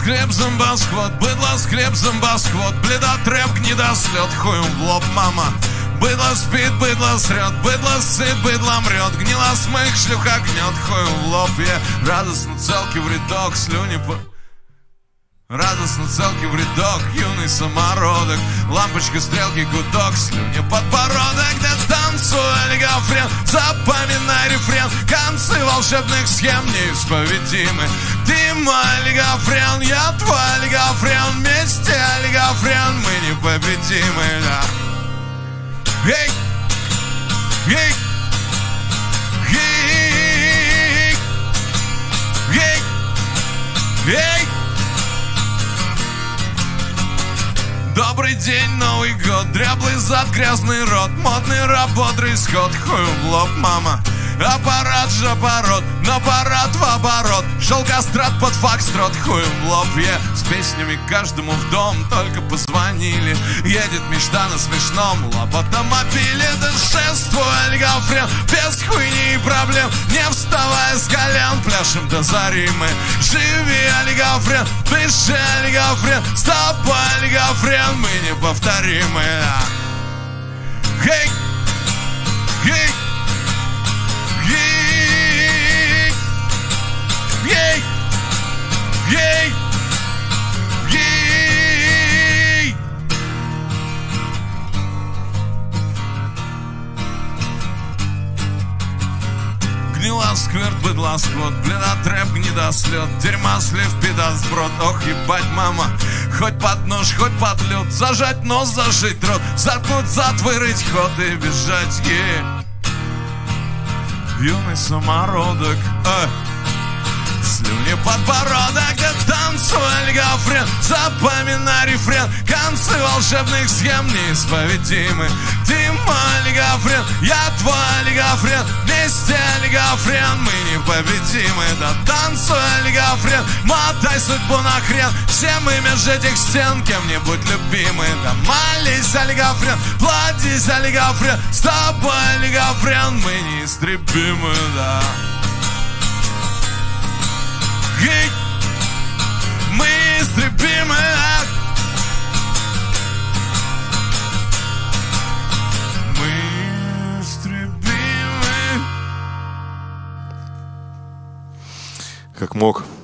хлеб, зомбосход, быдло с хлеб, зомбосход, бледотреп, гнидослет, хуем в лоб, мама. Быдло спит, быдло срет, быдло сыт, быдло мрет, гнила смых, шлюха гнет, хуем в лоб. Я радостно целки в рядок, слюни по... Радостно целки в рядок, юный самородок, лампочка, стрелки, гудок, слюни подбородок, где танцует олигофрен, запоминай рефрен, концы волшебных схем неисповедимы. Ты мой олигофрен, я твой олигофрен, вместе олигофрен, мы непобедимы, да. Эй, эй, эй, эй, эй. Добрый день, Новый год, дряблый зад, грязный рот, модный раб, бодрый сход, хуем в лоб, мама. Аппарат, жопорот, на парад в оборот, шел кастрат под фокстрот, хуем в лоб. Я с песнями каждому в дом, только позвонили. Едет мечта на смешном лоботомобиле. Да шествуй, олигофрен, без хуйни и проблем, не вставая с колен, пляшем до зари мы. Живи, олигофрен, дыши, олигофрен, с тобой, олигофрен, мы неповторимы. Хей, хей. Ей! Ей! Ей! Гнила скверт, быдла скот, бледотреп, гнидослет, дерьма слив, пидосброд. Ох, ебать, мама, хоть под нож, хоть под лед, зажать нос, зашить рот, заткнуть зад, вырыть ход и бежать, юный самородок, слюни подбородок, где танцует олигофрен, запоминай рефрен, концы волшебных схем неисповедимы. Ты мой олигофрен, я твой олигофрен, вместе олигофрен, мы непобедимы. Да танцуй, олигофрен, мотай судьбу на хрен, все мы меж этих стен кем-нибудь любимы. Да молись, олигофрен, плодись, олигофрен, с тобой, олигофрен, мы неистребимы, да. Hey, мы неистребимы. Мы неистребимы. Как мог.